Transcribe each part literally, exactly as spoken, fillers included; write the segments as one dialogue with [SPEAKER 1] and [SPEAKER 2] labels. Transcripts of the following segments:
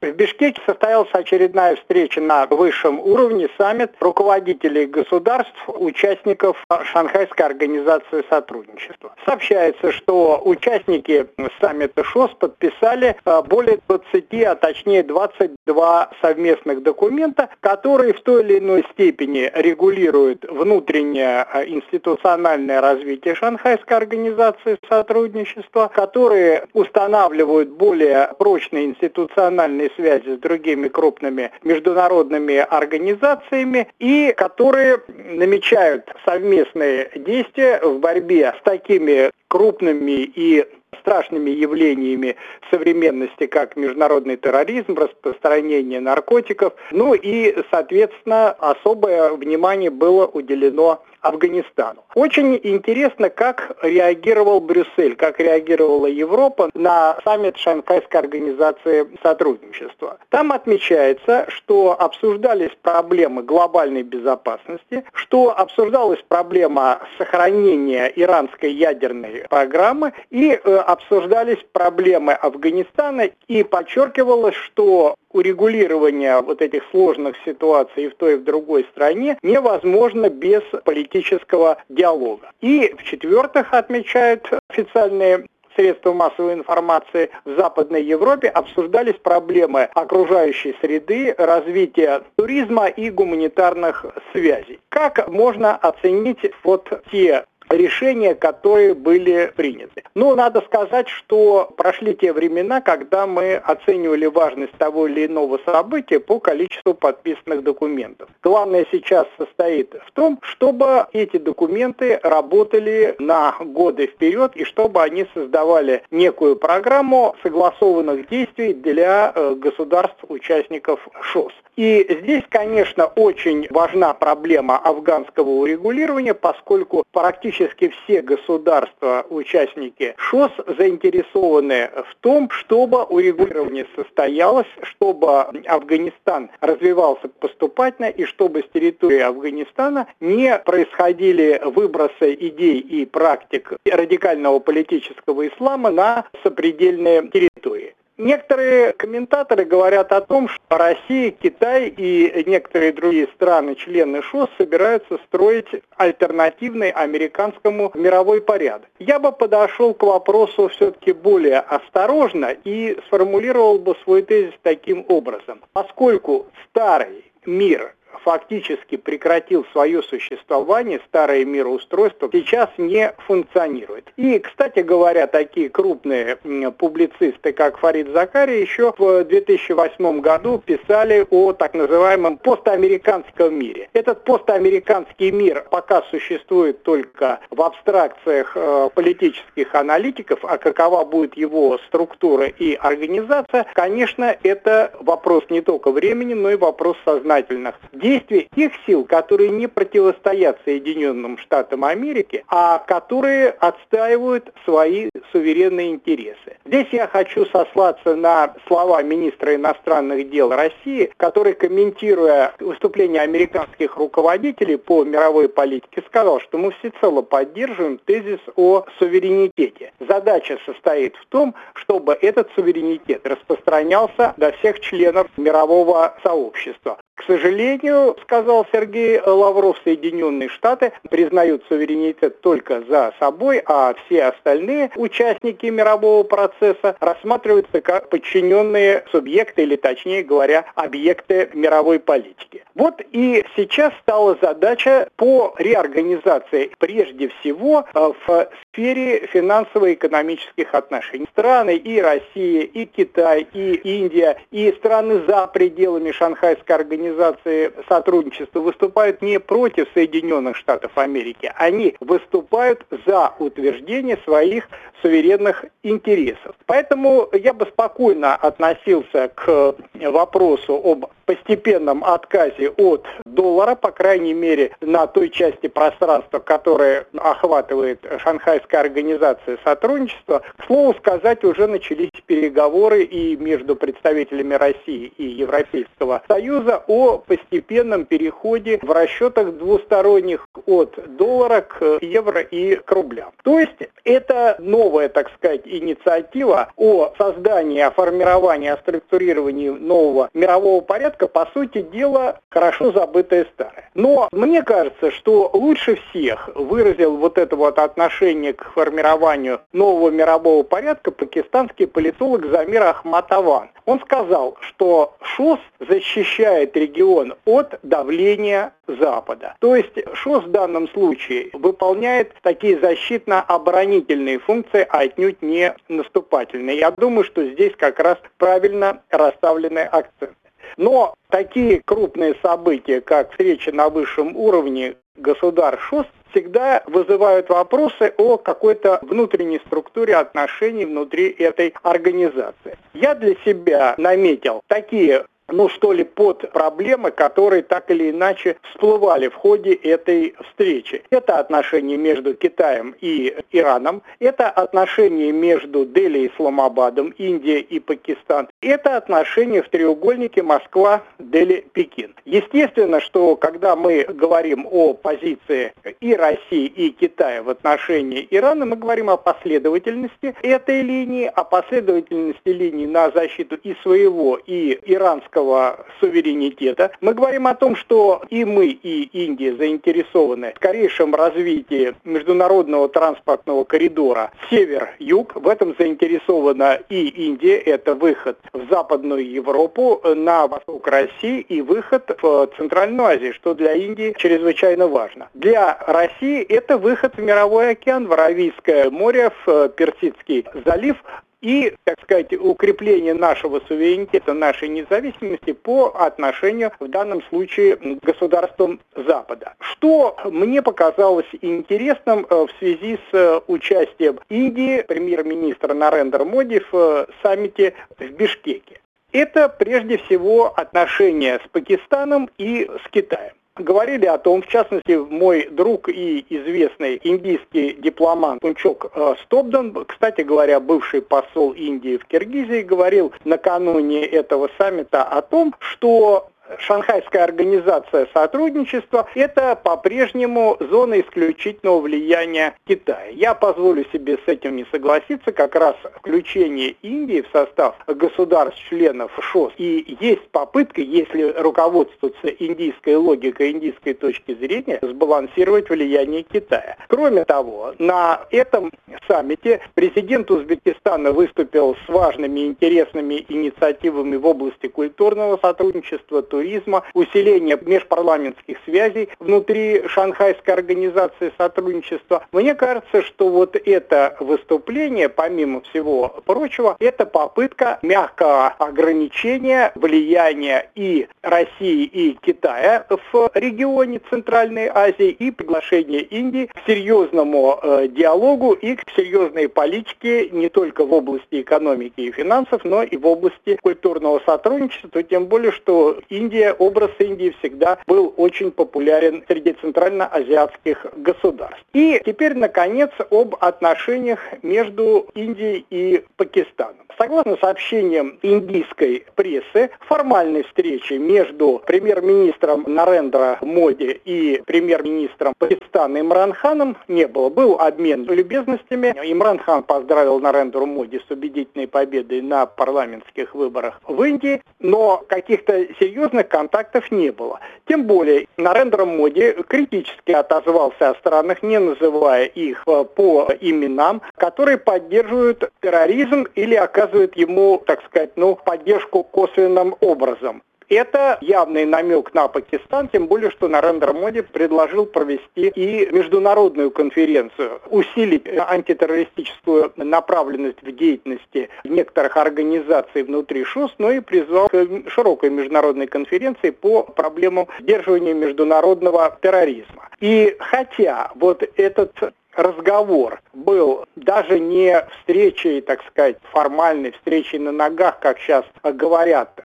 [SPEAKER 1] В Бишкеке состоялась очередная встреча на высшем уровне, саммит руководителей государств, участников Шанхайской организации сотрудничества. Сообщается, что участники саммита ШОС подписали более двадцати, а точнее двадцать два совместных документа, которые в той или иной степени регулируют внутреннее институциональное развитие Шанхайской организации сотрудничества, которые устанавливают более прочные институциональные связи с другими крупными международными организациями и которые намечают совместные действия в борьбе с такими крупными и страшными явлениями современности, как международный терроризм, распространение наркотиков. Ну и, соответственно, особое внимание было уделено Афганистану. Очень интересно, как реагировал Брюссель, как реагировала Европа на саммит Шанхайской организации сотрудничества. Там отмечается, что обсуждались проблемы глобальной безопасности, что обсуждалась проблема сохранения иранской ядерной программы и э, обсуждались проблемы Афганистана, и подчеркивалось, что урегулирование вот этих сложных ситуаций и в той, и в другой стране невозможно без политического диалога. И, в-четвертых, отмечают официальные средства массовой информации, в Западной Европе обсуждались проблемы окружающей среды, развития туризма и гуманитарных связей. Как можно оценить вот те решения, которые были приняты? Ну, надо сказать, что прошли те времена, когда мы оценивали важность того или иного события по количеству подписанных документов. Главное сейчас состоит в том, чтобы эти документы работали на годы вперед и чтобы они создавали некую программу согласованных действий для государств-участников ШОС. И здесь, конечно, очень важна проблема афганского урегулирования, поскольку практически все государства-участники ШОС заинтересованы в том, чтобы урегулирование состоялось, чтобы Афганистан развивался поступательно и чтобы с территории Афганистана не происходили выбросы идей и практик радикального политического ислама на сопредельные территории. Некоторые комментаторы говорят о том, что Россия, Китай и некоторые другие страны, члены ШОС, собираются строить альтернативный американскому мировой порядок. Я бы подошел к вопросу все-таки более осторожно и сформулировал бы свой тезис таким образом. Поскольку старый мир фактически прекратил свое существование, старое мироустройство сейчас не функционирует. И, кстати говоря, такие крупные публицисты, как Фарид Закари, еще в две тысячи восьмом году писали о так называемом постамериканском мире. Этот постамериканский мир пока существует только в абстракциях э, политических аналитиков, а какова будет его структура и организация, конечно, это вопрос не только времени, но и вопрос сознательных действий тех сил, которые не противостоят Соединенным Штатам Америки, а которые отстаивают свои суверенные интересы. Здесь я хочу сослаться на слова министра иностранных дел России, который, комментируя выступление американских руководителей по мировой политике, сказал, что мы всецело поддерживаем тезис о суверенитете. Задача состоит в том, чтобы этот суверенитет распространялся до всех членов мирового сообщества. К сожалению, сказал Сергей Лавров, Соединенные Штаты признают суверенитет только за собой, а все остальные участники мирового процесса рассматриваются как подчиненные субъекты, или точнее говоря, объекты мировой политики. Вот и сейчас стала задача по реорганизации прежде всего в сфере финансово-экономических отношений. Страны и Россия, и Китай, и Индия, и страны за пределами Шанхайской организации сотрудничества выступают не против Соединенных Штатов Америки, они выступают за утверждение своих суверенных интересов. Поэтому я бы спокойно относился к вопросу об постепенном отказе от доллара, по крайней мере, на той части пространства, которая охватывает Шанхайская организация сотрудничества. К слову сказать, уже начались переговоры и между представителями России и Европейского Союза о постепенном переходе в расчетах двусторонних от доллара к евро и к рублям. То есть это новая, так сказать, инициатива о создании, о формировании, о структурировании нового мирового порядка, по сути дела, хорошо забытое старое. Но мне кажется, что лучше всех выразил вот это вот отношение к формированию нового мирового порядка пакистанский политолог Замир Ахмад Аван. Он сказал, что ШОС защищает регион от давления Запада. То есть ШОС в данном случае выполняет такие защитно-оборонительные функции, а отнюдь не наступательные. Я думаю, что здесь как раз правильно расставлены акценты. Но такие крупные события, как встреча на высшем уровне государств-ШОС, всегда вызывают вопросы о какой-то внутренней структуре отношений внутри этой организации. Я для себя наметил такие, ну что ли, подпроблемы, которые так или иначе всплывали в ходе этой встречи. Это отношения между Китаем и Ираном, это отношения между Дели и Исламабадом, Индия и Пакистан, это отношения в треугольнике Москва-Дели-Пекин. Естественно, что когда мы говорим о позиции и России, и Китая в отношении Ирана, мы говорим о последовательности этой линии, о последовательности линий на защиту и своего, и иранского суверенитета. Мы говорим о том, что и мы, и Индия заинтересованы в скорейшем развитии международного транспортного коридора север-юг. В этом заинтересована и Индия. Это выход в Западную Европу, на восток России и выход в Центральную Азию, что для Индии чрезвычайно важно. Для России это выход в Мировой океан, в Аравийское море, в Персидский залив, и, так сказать, укрепление нашего суверенитета, нашей независимости по отношению, в данном случае, к государствам Запада. Что мне показалось интересным в связи с участием Индии, премьер-министра Нарендра Моди в саммите в Бишкеке. Это, прежде всего, отношения с Пакистаном и с Китаем. Говорили о том, в частности, мой друг и известный индийский дипломат Пунчок Стопдан, кстати говоря, бывший посол Индии в Киргизии, говорил накануне этого саммита о том, что Шанхайская организация сотрудничества – это по-прежнему зона исключительного влияния Китая. Я позволю себе с этим не согласиться. Как раз включение Индии в состав государств-членов ШОС и есть попытка, если руководствоваться индийской логикой, индийской точки зрения, сбалансировать влияние Китая. Кроме того, на этом саммите президент Узбекистана выступил с важными интересными инициативами в области культурного сотрудничества, туризма, усиления межпарламентских связей внутри Шанхайской организации сотрудничества. Мне кажется, что вот это выступление, помимо всего прочего, это попытка мягкого ограничения влияния и России, и Китая в регионе Центральной Азии и приглашение Индии к серьезному э, диалогу и к серьезной политике не только в области экономики и финансов, но и в области культурного сотрудничества, тем более, что Индия Индия, образ Индии всегда был очень популярен среди центральноазиатских государств. И теперь, наконец, об отношениях между Индией и Пакистаном. Согласно сообщениям индийской прессы, формальной встречи между премьер-министром Нарендра Моди и премьер-министром Пакистана Имран Ханом не было. Был обмен любезностями. Имран Хан поздравил Нарендру Моди с убедительной победой на парламентских выборах в Индии, но каких-то серьезных контактов не было. Тем более Нарендра Моди критически отозвался о странах, не называя их по именам, которые поддерживают терроризм или оказывают ему, так сказать, ну, поддержку косвенным образом. Это явный намек на Пакистан, тем более, что Нарендра Моди предложил провести и международную конференцию, усилить антитеррористическую направленность в деятельности некоторых организаций внутри ШОС, но и призвал к широкой международной конференции по проблемам сдерживания международного терроризма. И хотя вот этот разговор был даже не встречей, так сказать, формальной встречей на ногах, как сейчас говорят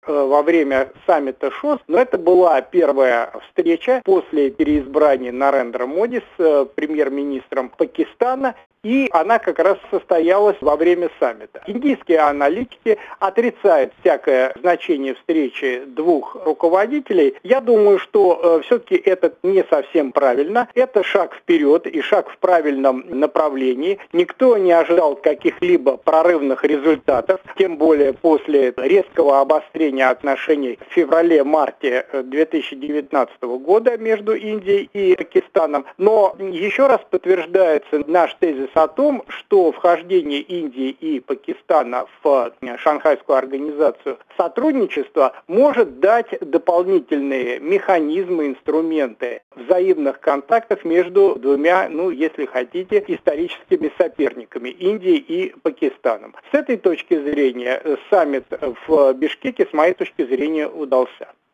[SPEAKER 1] во время саммита ШОС, но это была первая встреча после переизбрания Нарендра Моди с премьер-министром Пакистана, и она как раз состоялась во время саммита. Индийские аналитики отрицают всякое значение встречи двух руководителей. Я думаю, что э, все-таки это не совсем правильно. Это шаг вперед и шаг в правильном направлении. Никто не ожидал каких-либо прорывных результатов, тем более после резкого обострения отношений в феврале-марте две тысячи девятнадцатого года между Индией и Пакистаном. Но еще раз подтверждается наш тезис о том, что вхождение Индии и Пакистана в Шанхайскую организацию сотрудничества может дать дополнительные механизмы, инструменты взаимных контактов между двумя, ну, если хотите, историческими соперниками Индией и Пакистаном. С этой точки зрения саммит в Бишкеке, с моей точки зрения, удался.